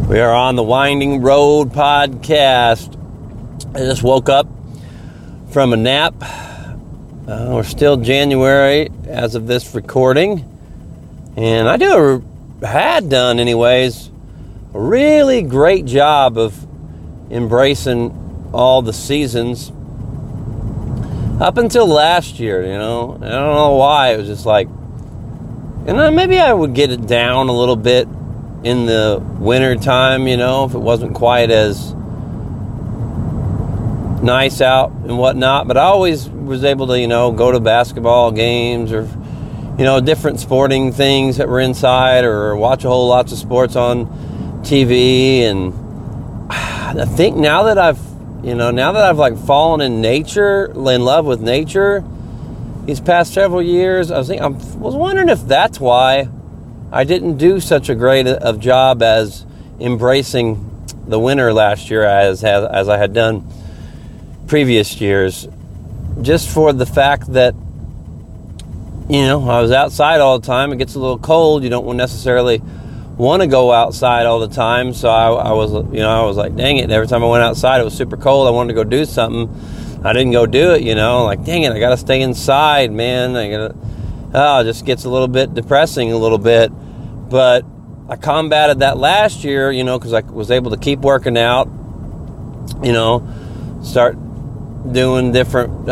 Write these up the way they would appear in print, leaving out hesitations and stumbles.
We are on the Winding Road podcast. I just woke up from a nap. We're still January as of this recording. And I had done anyways, a really great job of embracing all the seasons up until last year, I don't know why. It was just like, maybe I would get it down a little bit in the winter time, if it wasn't quite as nice out and whatnot. But I always was able to, go to basketball games or, different sporting things that were inside, or watch a whole lots of sports on TV. And I think now that I've like fallen in love with nature these past several years, I was wondering if that's why I didn't do such a great of job as embracing the winter last year as I had done previous years. Just for the fact that, I was outside all the time. It gets a little cold. You don't necessarily want to go outside all the time. So I was like, dang it. Every time I went outside, it was super cold. I wanted to go do something. I didn't go do it, like, dang it, I got to stay inside, man. It just gets a little bit depressing a little bit. But I combated that last year, because I was able to keep working out, start doing different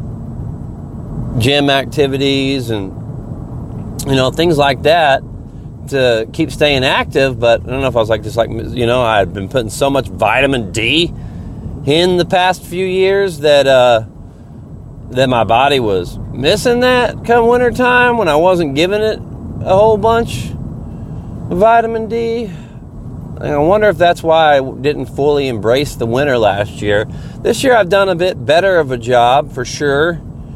gym activities and, things like that to keep staying active. But I don't know if I was I had been putting so much vitamin D in the past few years that my body was missing that come wintertime when I wasn't giving it a whole bunch of vitamin D. I wonder if that's why I didn't fully embrace the winter last year. This year I've done a bit better of a job for sure.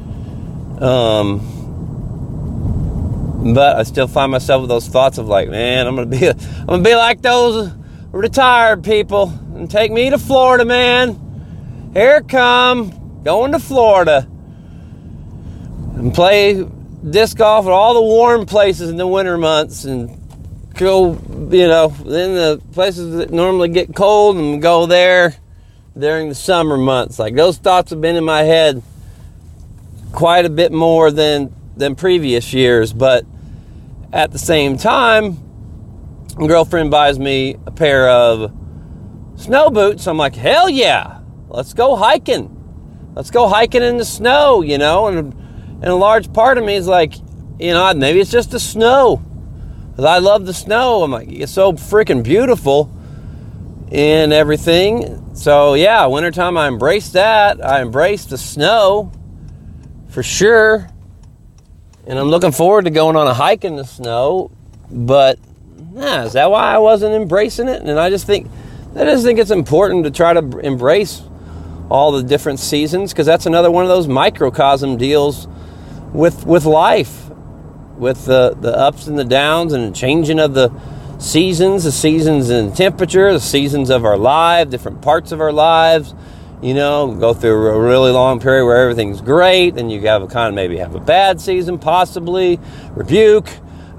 But I still find myself with those thoughts of like, man, I'm gonna be like those retired people and take me to Florida, man. Here it come, going to Florida and play disc golf at all the warm places in the winter months and go, in the places that normally get cold and go there during the summer months. Like, those thoughts have been in my head quite a bit more than previous years. But at the same time, my girlfriend buys me a pair of snow boots. I'm like, hell yeah, let's go hiking. Let's go hiking in the snow, and a large part of me is like, maybe it's just the snow. Because I love the snow. I'm like, it's so freaking beautiful and everything. So yeah, wintertime I embrace that. I embrace the snow for sure. And I'm looking forward to going on a hike in the snow. But is that why I wasn't embracing it? And I just think it's important to try to embrace all the different seasons, because that's another one of those microcosm deals with life, with the ups and the downs and the changing of the seasons in temperature, the seasons of our life, different parts of our lives. Go through a really long period where everything's great, then you have maybe have a bad season, possibly rebuke.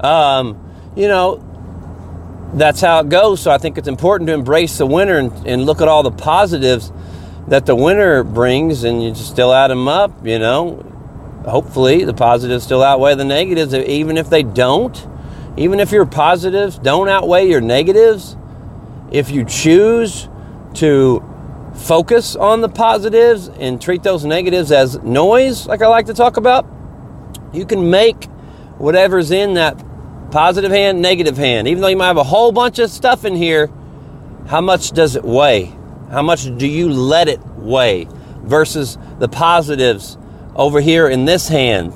That's how it goes. So I think it's important to embrace the winter and look at all the positives that the winter brings, and you just still add them up. Hopefully the positives still outweigh the negatives, even if they don't. Even if your positives don't outweigh your negatives, if you choose to focus on the positives and treat those negatives as noise, like I like to talk about, you can make whatever's in that positive hand, negative hand. Even though you might have a whole bunch of stuff in here, how much does it weigh? How much do you let it weigh versus the positives over here in this hand?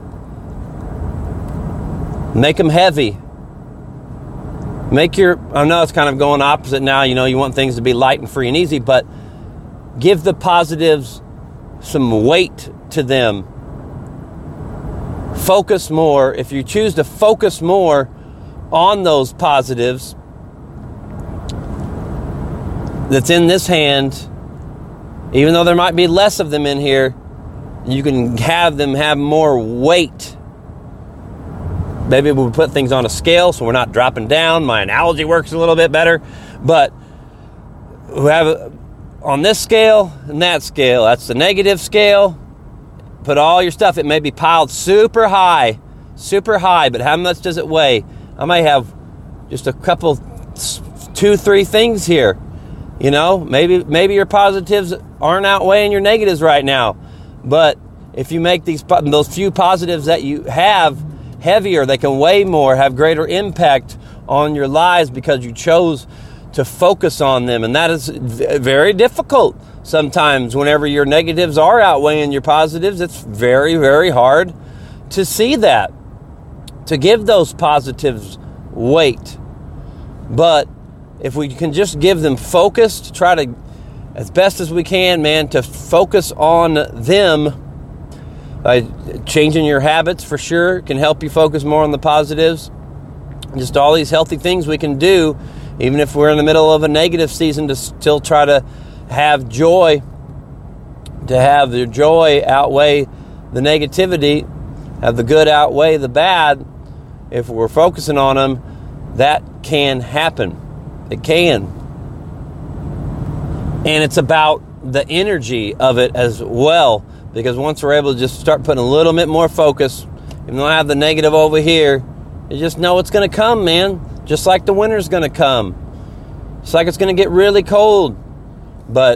Make them heavy. I know it's kind of going opposite now. You want things to be light and free and easy, but give the positives some weight to them. Focus more. If you choose to focus more on those positives that's in this hand, even though there might be less of them in here, you can have them have more weight. Maybe we'll put things on a scale so we're not dropping down. My analogy works a little bit better. But we have on this scale and that scale, that's the negative scale. Put all your stuff, it may be piled super high, but how much does it weigh? I may have just a couple, 2-3 things here. Maybe your positives aren't outweighing your negatives right now. But if you make those few positives that you have heavier, they can weigh more, have greater impact on your lives because you chose to focus on them. And that is very difficult sometimes. Whenever your negatives are outweighing your positives, it's very, very hard to see that, to give those positives weight. But if we can just give them focus, to try to, as best as we can, man, to focus on them. Changing your habits for sure can help you focus more on the positives. Just all these healthy things we can do, even if we're in the middle of a negative season, to still try to have joy, to have the joy outweigh the negativity, have the good outweigh the bad. If we're focusing on them, that can happen. It can. And it's about the energy of it as well, because once we're able to just start putting a little bit more focus, even though I have the negative over here, you just know it's going to come, man. Just like the winter's going to come. Just like it's going to get really cold. But,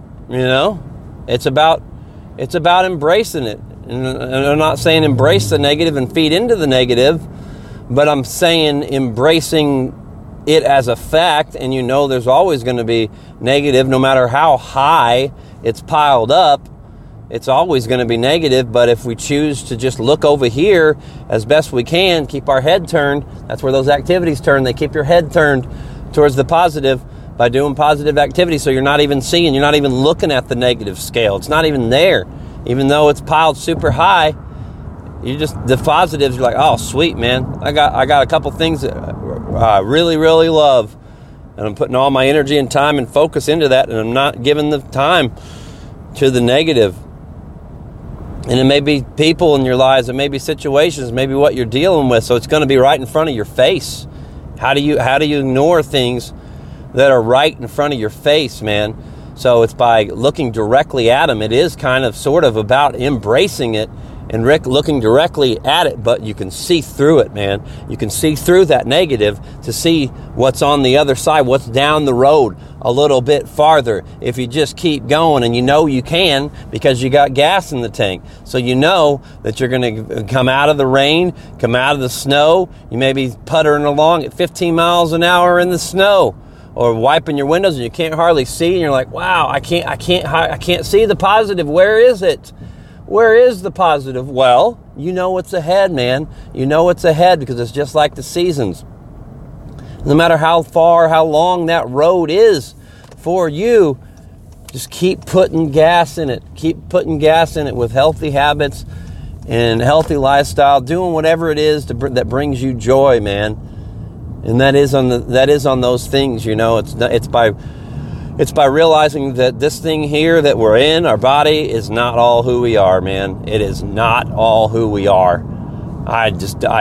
it's about embracing it. And I'm not saying embrace the negative and feed into the negative, but I'm saying embracing it as a fact, and there's always going to be negative, no matter how high it's piled up. It's always going to be negative, but if we choose to just look over here as best we can, keep our head turned, that's where those activities turn. They keep your head turned towards the positive by doing positive activities, so you're not even looking at the negative scale. It's not even there. Even though it's piled super high, the positives, you're like, oh, sweet, man. I got a couple things that I really, really love, and I'm putting all my energy and time and focus into that, and I'm not giving the time to the negative. And it may be people in your lives, it may be situations, maybe what you're dealing with, so it's going to be right in front of your face. How do you ignore things that are right in front of your face, man? So it's by looking directly at them. It is kind of sort of about embracing it and looking directly at it, but you can see through it, man. You can see through that negative to see what's on the other side, what's down the road a little bit farther. If you just keep going, and you can because you got gas in the tank. So you know that you're going to come out of the rain, come out of the snow. You may be puttering along at 15 miles an hour in the snow, or wiping your windows and you can't hardly see, and you're like, wow, I can't see the positive. Where is it? Where is the positive? Well, you know what's ahead, man. You know what's ahead because it's just like the seasons. No matter how far, how long that road is for you, just keep putting gas in it. Keep putting gas in it with healthy habits and healthy lifestyle, doing whatever it is that brings you joy, man. And that is on those things, It's by realizing that this thing here that we're in, our body, is not all who we are, man. It is not all who we are. I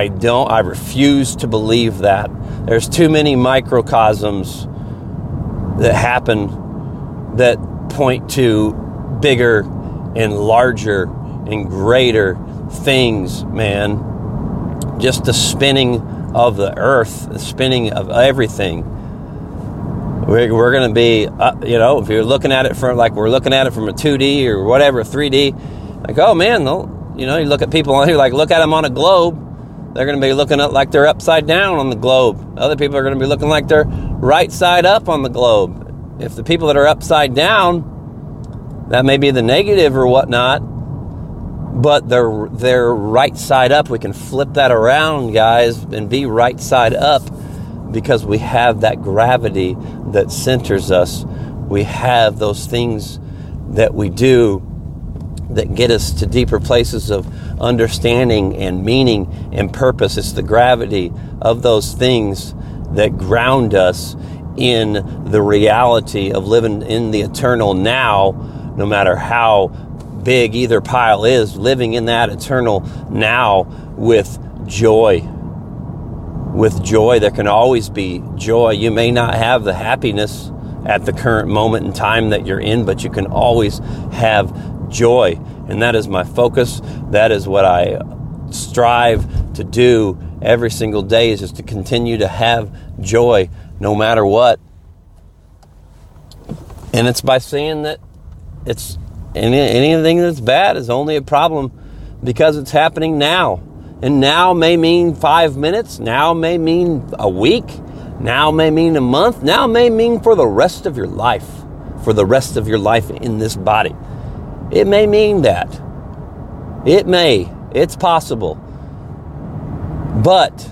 refuse to believe that. There's too many microcosms that happen that point to bigger and larger and greater things, man. Just the spinning of the earth, the spinning of everything. We're going to be, if you're looking at it from, like we're looking at it from a 2D or whatever, 3D, like, oh man, you look at people on here, like look at them on a globe, they're going to be looking at like they're upside down on the globe. Other people are going to be looking like they're right side up on the globe. If the people that are upside down, that may be the negative or whatnot, but they're right side up. We can flip that around, guys, and be right side up. Because we have that gravity that centers us. We have those things that we do that get us to deeper places of understanding and meaning and purpose. It's the gravity of those things that ground us in the reality of living in the eternal now, no matter how big either pile is, living in that eternal now with joy. with joy. There can always be joy. You may not have the happiness at the current moment in time that you're in, but you can always have joy. And that is my focus. That is what I strive to do every single day, is just to continue to have joy no matter what. And it's by seeing that it's anything that's bad is only a problem because it's happening now. And now may mean 5 minutes, now may mean a week, now may mean a month, now may mean for the rest of your life, in this body. It may mean that. It's possible. But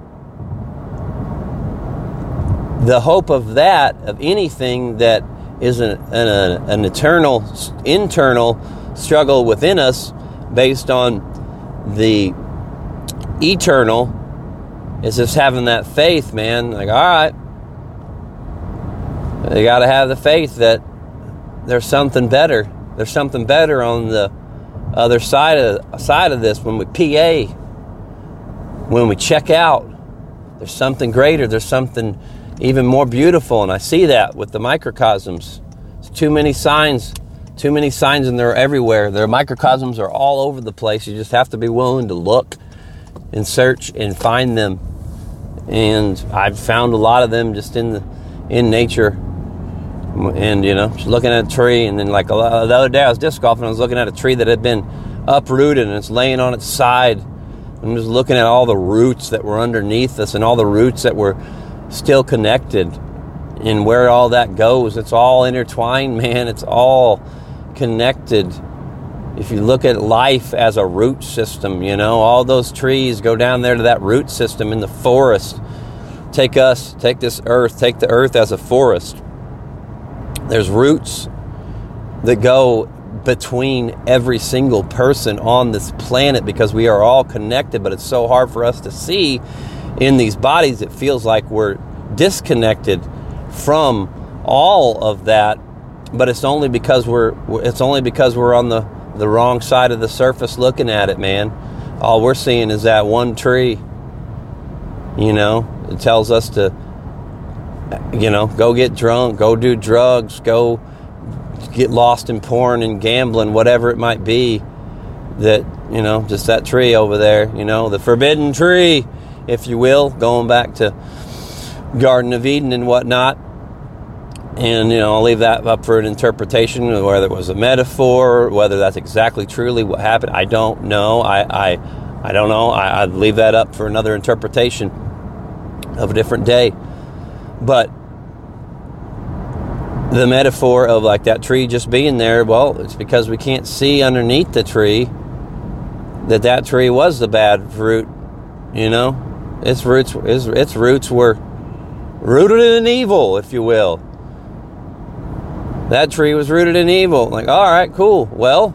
the hope of that, of anything that is an eternal, internal struggle within us based on the eternal, is just having that faith, man. Like, all right, you got to have the faith that there's something better. There's something better on the other side of this. When we PA, when we check out, there's something greater. There's something even more beautiful, and I see that with the microcosms. There's too many signs, and they're everywhere. Their microcosms are all over the place. You just have to be willing to look and search and find them. And I've found a lot of them just in nature. And just looking at a tree, and then like the other day I was disc golfing, I was looking at a tree that had been uprooted and it's laying on its side. I'm just looking at all the roots that were underneath us and all the roots that were still connected, and where all that goes. It's all intertwined, man. It's all connected. If you look at life as a root system, all those trees go down there to that root system in the forest. Take the earth as a forest. There's roots that go between every single person on this planet because we are all connected, but it's so hard for us to see in these bodies. It feels like we're disconnected from all of that, but it's only because we're on the wrong side of the surface looking at it, man. All we're seeing is that one tree. It tells us to go get drunk, go do drugs, go get lost in porn and gambling, whatever it might be. That, just that tree over there, the forbidden tree, if you will, going back to Garden of Eden and whatnot. And, I'll leave that up for an interpretation, whether it was a metaphor, whether that's exactly truly what happened. I don't know. I don't know. I'd leave that up for another interpretation of a different day. But the metaphor of like that tree just being there, well, it's because we can't see underneath the tree that tree was the bad fruit. Its roots were rooted in evil, if you will. That tree was rooted in evil. Like, all right, cool. Well,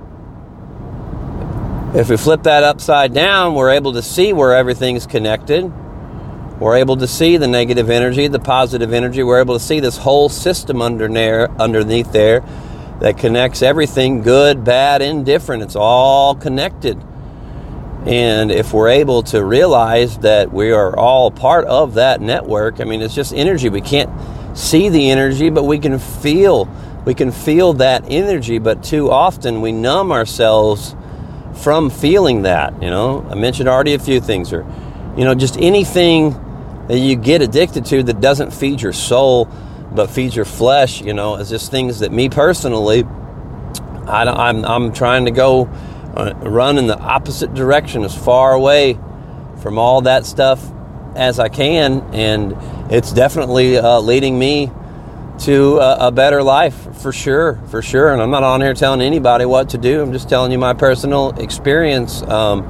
if we flip that upside down, we're able to see where everything's connected. We're able to see the negative energy, the positive energy. We're able to see this whole system underneath there that connects everything, good, bad, indifferent. It's all connected. And if we're able to realize that we are all part of that network, it's just energy. We can't see the energy, but we can feel that energy. But too often we numb ourselves from feeling that. I mentioned already a few things, or just anything that you get addicted to that doesn't feed your soul but feeds your flesh. It's just things that me personally, I'm trying to go run in the opposite direction, as far away from all that stuff as I can, and it's definitely leading me to a better life, for sure. And I'm not on here telling anybody what to do. I'm just telling you my personal experience,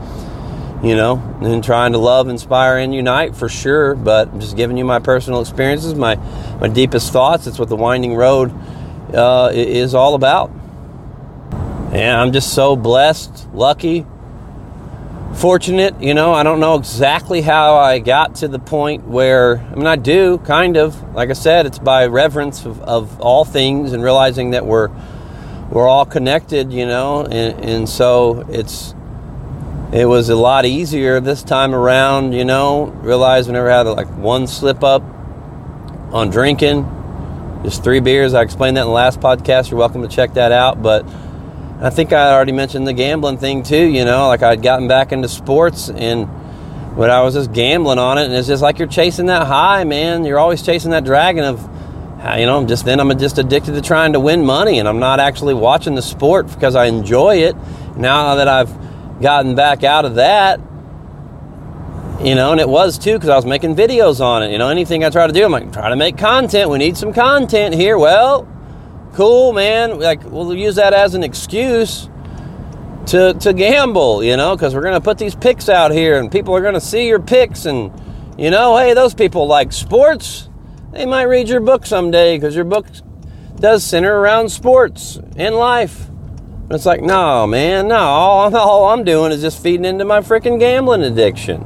and trying to love, inspire, and unite, for sure. But I'm just giving you my personal experiences, my deepest thoughts. It's what the Winding Road is all about. And I'm just so blessed, lucky, fortunate. I don't know exactly how I got to the point where, I do, kind of. Like I said, it's by reverence of all things and realizing that we're all connected, and so it's It was a lot easier this time around, realized I never had like one slip up on drinking, just 3 beers. I explained that in the last podcast. You're welcome to check that out. But I think I already mentioned the gambling thing too, like I'd gotten back into sports and when I was just gambling on it, and it's just like you're chasing that high, man. You're always chasing that dragon of, I'm just addicted to trying to win money, and I'm not actually watching the sport because I enjoy it. Now that I've gotten back out of that, and it was too because I was making videos on it. Anything I try to do, I'm like, try to make content. We need some content here. Well, cool, man. Like, we'll use that as an excuse to gamble, because we're going to put these picks out here and people are going to see your picks and, hey, those people like sports. They might read your book someday because your book does center around sports and life. But it's like, no, man, no. All I'm doing is just feeding into my freaking gambling addiction.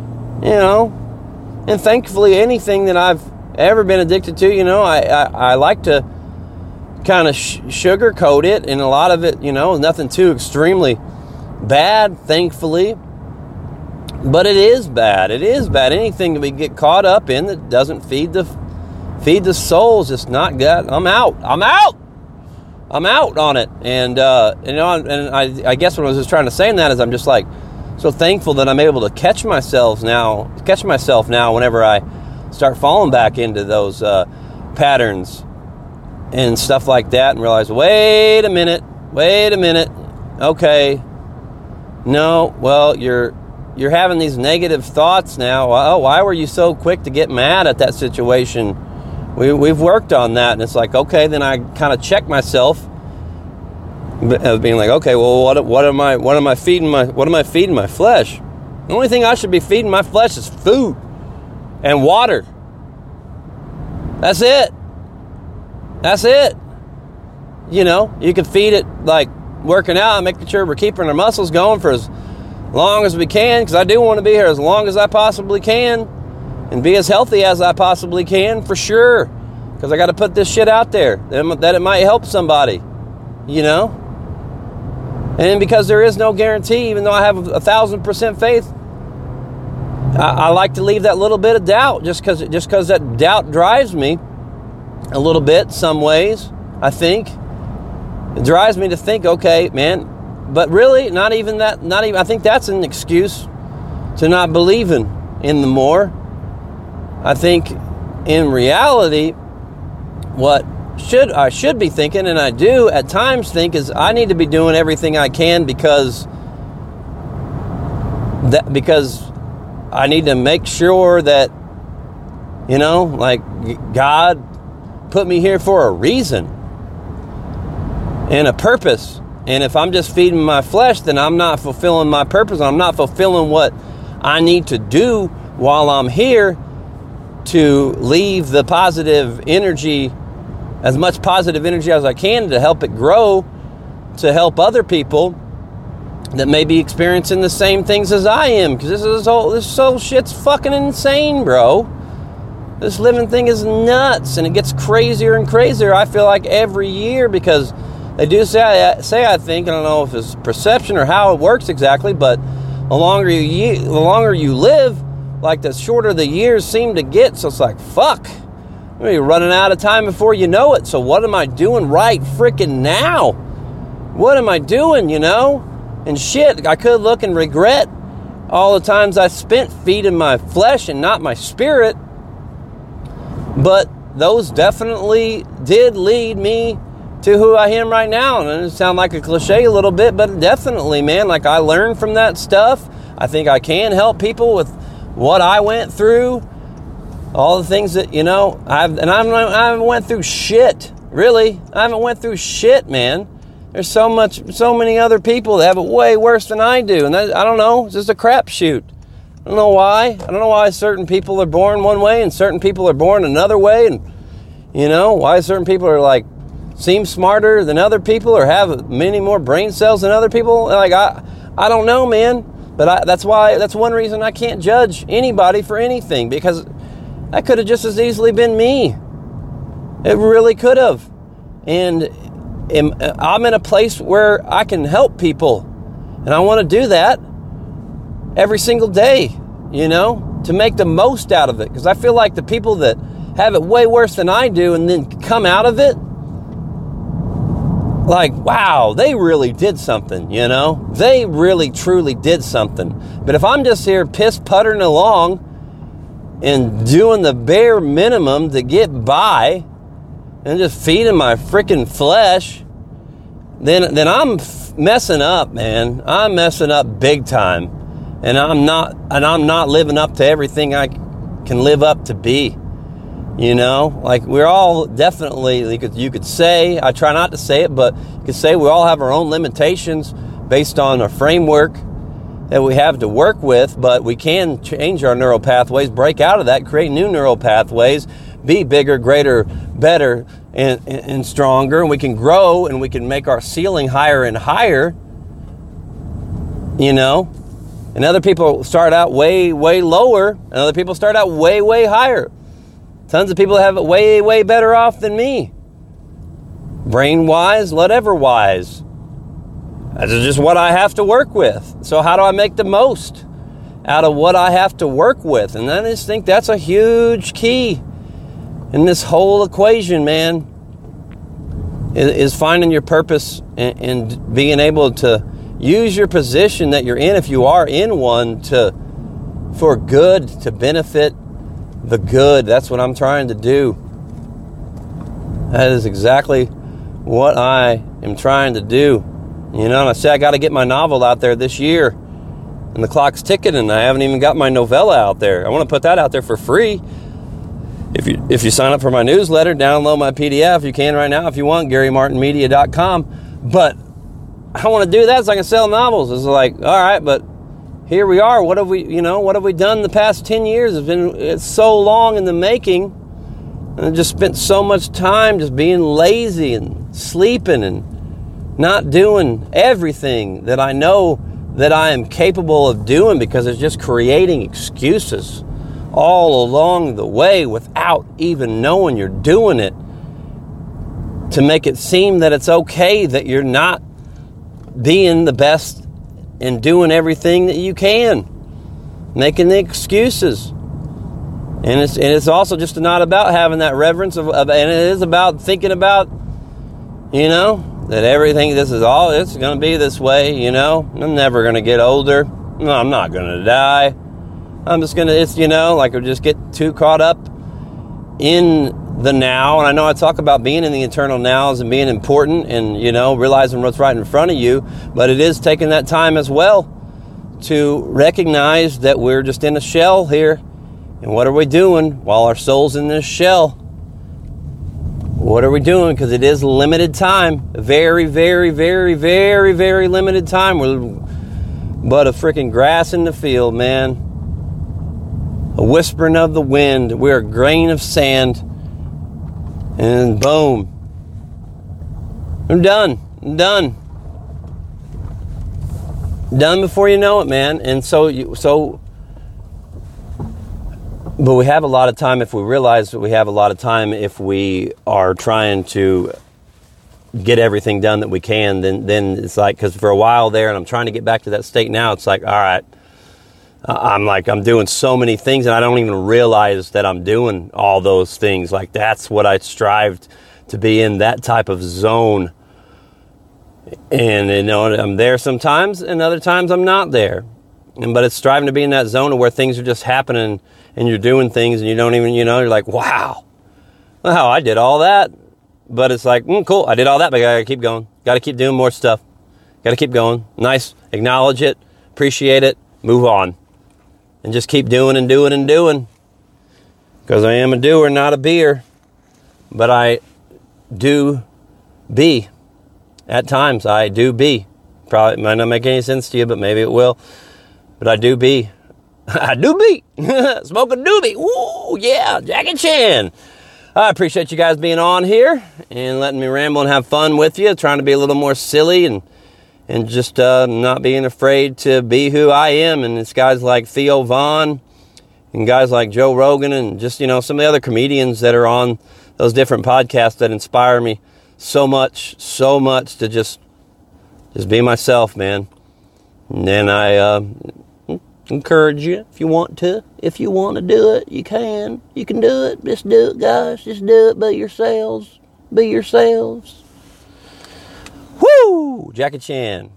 And thankfully, anything that I've ever been addicted to, I like to kind of sugarcoat it, and a lot of it, nothing too extremely bad, thankfully. But it is bad. It is bad. Anything that we get caught up in that doesn't feed the soul is just not good. I'm out on it. And I guess what I was just trying to say in that is I'm just like so thankful that I'm able to catch myself now whenever I start falling back into those patterns and stuff like that, and realize, wait a minute, okay, no, well, you're having these negative thoughts now. Well, why were you so quick to get mad at that situation? We've worked on that, and it's like, okay, then I kind of check myself, being like, okay, well, what am I feeding my flesh? The only thing I should be feeding my flesh is food and water. That's it. You can feed it like working out, making sure we're keeping our muscles going for as long as we can, because I do want to be here as long as I possibly can and be as healthy as I possibly can, for sure, because I got to put this shit out there that it might help somebody, and because there is no guarantee, even though I have 1,000% faith, I like to leave that little bit of doubt, just because that doubt drives me a little bit some ways. I think it drives me to think, okay, man, but really not even I think that's an excuse to not believing in the more. I think in reality what I should be thinking, and I do at times think, is I need to be doing everything I can because I need to make sure that like God put me here for a reason and a purpose. And if I'm just feeding my flesh, then I'm not fulfilling my purpose. I'm not fulfilling what I need to do while I'm here to leave the positive energy, as much positive energy as I can, to help it grow, to help other people that may be experiencing the same things as I am. Because this whole shit's fucking insane, bro. This living thing is nuts, and it gets crazier and crazier, I feel like, every year, because they do say, I think, I don't know if it's perception or how it works exactly, but the longer you live, like the shorter the years seem to get. So it's like, fuck, I'm going to be running out of time before you know it. So what am I doing right freaking now? What am I doing, And shit, I could look and regret all the times I spent feeding my flesh and not my spirit. But those definitely did lead me to who I am right now. And it sounds like a cliche a little bit, but definitely, man, like I learned from that stuff. I think I can help people with what I went through, all the things that, I haven't went through shit, really. I haven't went through shit, man. There's so many other people that have it way worse than I do. And I don't know, it's just a crapshoot. I don't know why. I don't know why certain people are born one way and certain people are born another way, and why certain people are seem smarter than other people or have many more brain cells than other people. Like I don't know, man. But that's one reason I can't judge anybody for anything, because that could have just as easily been me. It really could have. And I'm in a place where I can help people, and I want to do that. every single day, to make the most out of it. Because I feel like the people that have it way worse than I do and then come out of it, like, wow, they really did something, They really, truly did something. But if I'm just here piss-puttering along and doing the bare minimum to get by and just feeding my freaking flesh, then I'm messing up, man. I'm messing up big time. And I'm not living up to everything I can live up to be. Like we're all definitely, you could say, I try not to say it, but you could say we all have our own limitations based on a framework that we have to work with, but we can change our neural pathways, break out of that, create new neural pathways, be bigger, greater, better, and stronger, and we can grow and we can make our ceiling higher and higher, and other people start out way, way lower, and other people start out way, way higher. Tons of people have it way, way better off than me. Brain-wise, whatever-wise. That's just what I have to work with. So how do I make the most out of what I have to work with? And I just think that's a huge key in this whole equation, man, is finding your purpose and being able to use your position that you're in, if you are in one, for good, to benefit the good. That's what I'm trying to do. That is exactly what I am trying to do. And I say I got to get my novel out there this year, and the clock's ticking, and I haven't even got my novella out there. I want to put that out there for free. If you sign up for my newsletter, download my PDF. You can right now if you want, GaryMartinMedia.com. But I want to do that so I can sell novels. It's like, all right, but here we are. What have we done the past 10 years? It's so long in the making. And I just spent so much time just being lazy and sleeping and not doing everything that I know that I am capable of doing, because it's just creating excuses all along the way without even knowing you're doing it, to make it seem that it's okay that you're not being the best and doing everything that you can, making the excuses. And it's also just not about having that reverence of and it is about thinking about, that everything, it's going to be this way, I'm never going to get older. No, I'm not going to die. I'm just going to, like I just get too caught up in the now. And I know I talk about being in the eternal nows and being important and, realizing what's right in front of you. But it is taking that time as well to recognize that we're just in a shell here. And what are we doing while our soul's in this shell? What are we doing? Because it is limited time. Very, very, very, very, very limited time. We're but a freaking grass in the field, man. A whispering of the wind. We're a grain of sand. And boom. I'm done. Done before you know it, man. And but we have a lot of time if we realize that we have a lot of time if we are trying to get everything done that we can. Then it's like, because for a while there, and I'm trying to get back to that state now, it's like, all right, I'm doing so many things and I don't even realize that I'm doing all those things. Like, that's what I strived to be in, that type of zone. And, I'm there sometimes and other times I'm not there. But it's striving to be in that zone of where things are just happening and you're doing things and you don't even, you're like, wow, I did all that. But it's like, cool, I did all that, but I gotta keep going. Gotta keep doing more stuff. Gotta keep going. Nice. Acknowledge it. Appreciate it. Move on. And just keep doing and doing and doing. Because I am a doer, not a beer. But I do be. At times, I do be. Probably might not make any sense to you, but maybe it will. But I do be. I do be. Smoke a doobie. Ooh, yeah, Jackie Chan. I appreciate you guys being on here and letting me ramble and have fun with you. Trying to be a little more silly and just not being afraid to be who I am. And it's guys like Theo Vaughn and guys like Joe Rogan and just, some of the other comedians that are on those different podcasts that inspire me so much to just be myself, man. And then I Encourage you if you want to. If you want to do it, you can. You can do it. Just do it, guys. Just do it. Be yourselves. Be yourselves. Woo! Jackie Chan.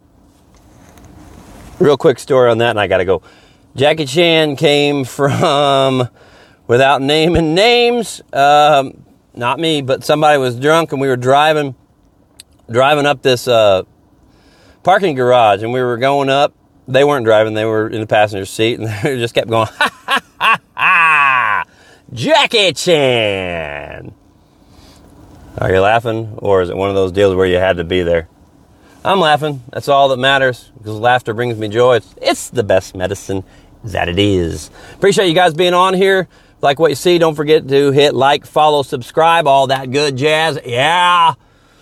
Real quick story on that, and I got to go. Jackie Chan came from, without naming names, not me, but somebody was drunk, and we were driving up this parking garage, and we were going up. They weren't driving, they were in the passenger seat, and they just kept going, ha, ha, ha, ha, Jackie Chan. Are you laughing, or is it one of those deals where you had to be there? I'm laughing. That's all that matters, because laughter brings me joy. It's the best medicine that it is. Appreciate you guys being on here. Like what you see, don't forget to hit like, follow, subscribe, all that good jazz. Yeah.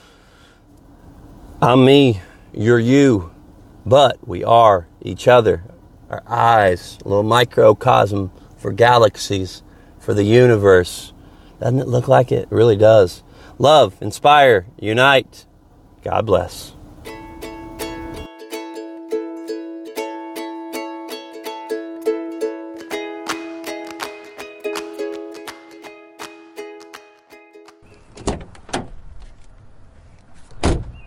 I'm me, you're you, but we are each other. Our eyes, a little microcosm for galaxies, for the universe. Doesn't it look like it? It really does. Love, inspire, unite. God bless.